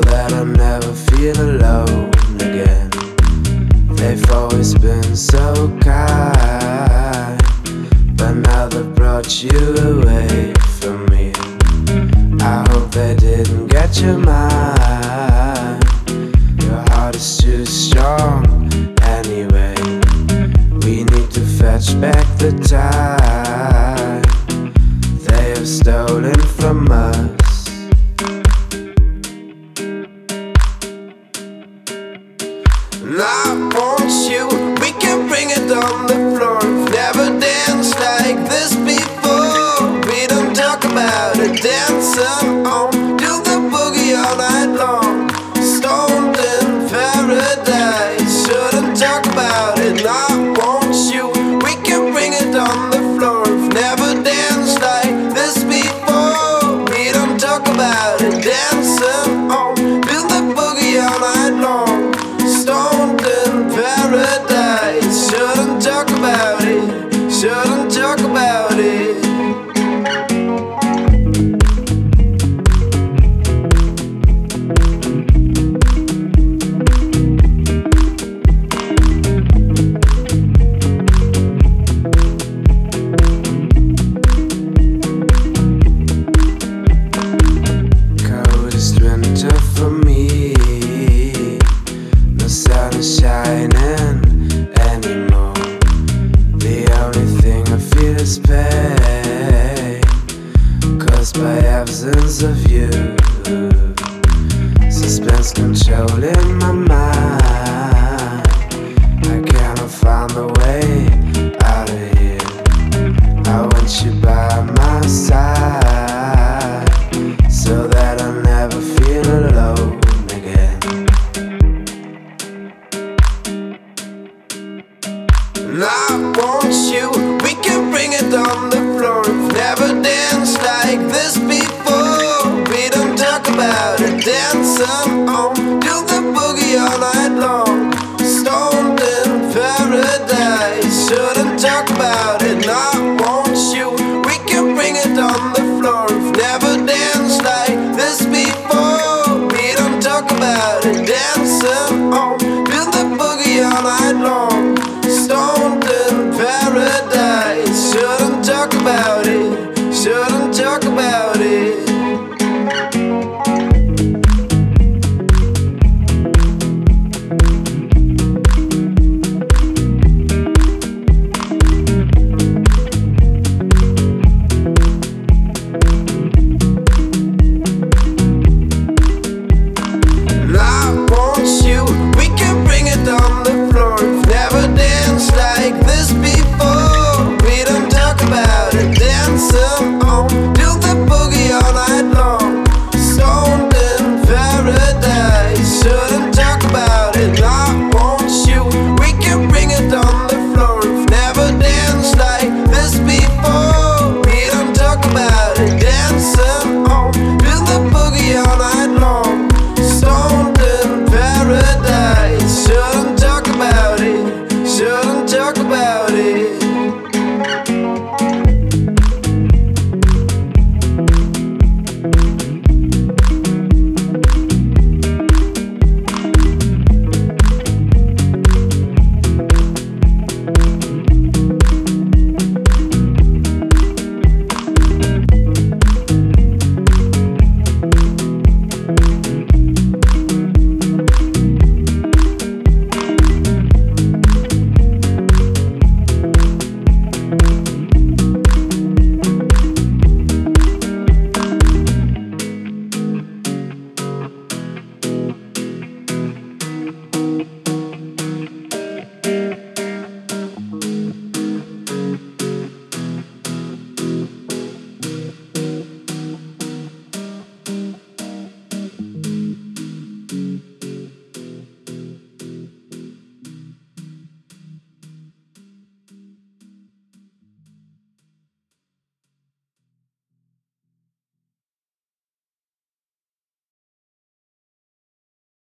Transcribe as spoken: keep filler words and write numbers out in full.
that I never feel alone again. They've always been so kind, but now they've brought you away from me. I hope they didn't get your mind. Your heart is too strong anyway. We need to fetch back the time they have stolen from us. And I want you, we can bring it on the floor. We've never danced like this before. We don't talk about it, dancing on, do the boogie all night long. Stoned in paradise, shouldn't talk about it. And I want you, we can bring it on the floor. We've never danced like this before. We don't talk about it, dancing on, do the boogie all night long. Stoned in paradise, shouldn't talk about it, shouldn't talk about it. Coldest winter for me, no sun is shining anymore. The only thing I feel is pain, caused by absence of you. Suspense controlling my mind. I cannot find the way out of here. I want you by my side, so that I never feel alone again. And I want you, we can bring it on the floor. We've never danced like this before. We don't talk about it, dancing on, do the boogie all night long. Stoned in paradise, shouldn't talk about it. And I want you, we can bring it on the floor. We've never danced like this before. We don't talk about it, dancing on,